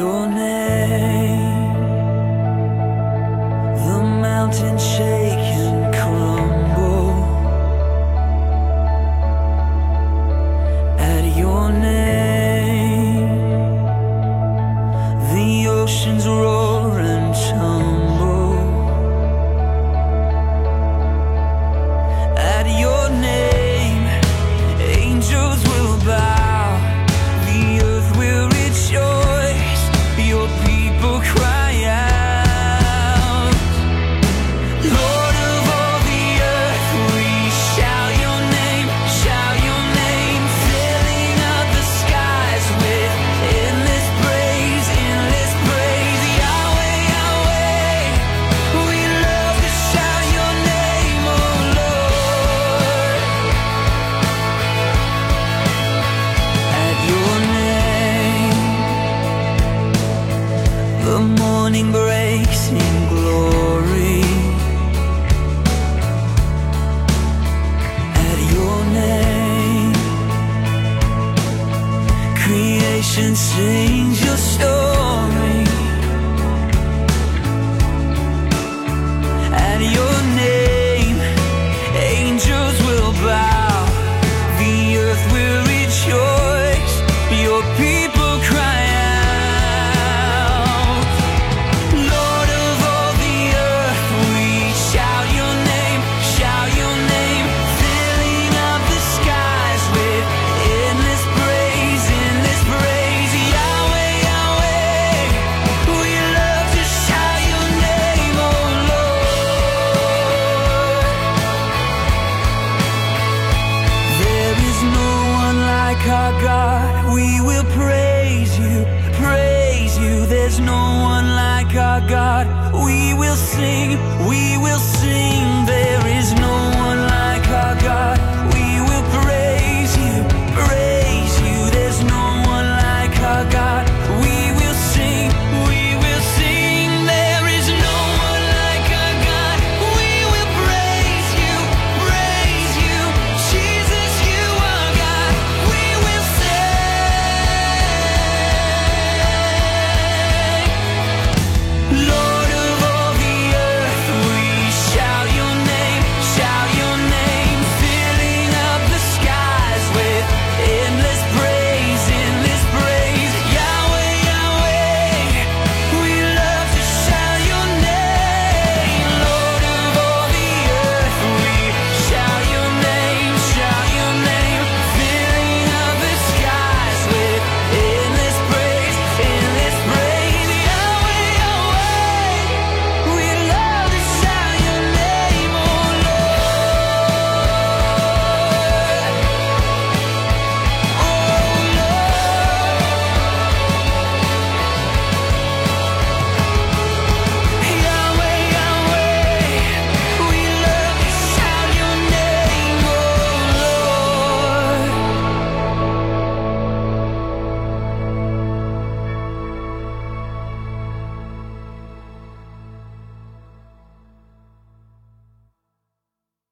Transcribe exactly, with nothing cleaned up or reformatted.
your name, the mountains shake and crumble. At your name, the oceans roar and tumble. At your name, angels will bow, the earth will rejoice, your people cry out. Lord of all the earth, we shout your name, shout your name, filling up the skies with endless praise, endless praise. Yahweh, Yahweh, we love to shout your name, oh Lord. At your name, the morning breaks in glory. At your name, creation sings your story. At your name, angels will bow, the earth will rejoice, your people cry out. Lord of all the earth, we shout your name, shout your name, filling up the skies with endless praise, endless praise. Yahweh, Yahweh, we love to shout your name, oh Lord. There is no one like our God, we will praise you, praise you. There's no one like our God, we will sing, we will sing. There is no one like our God,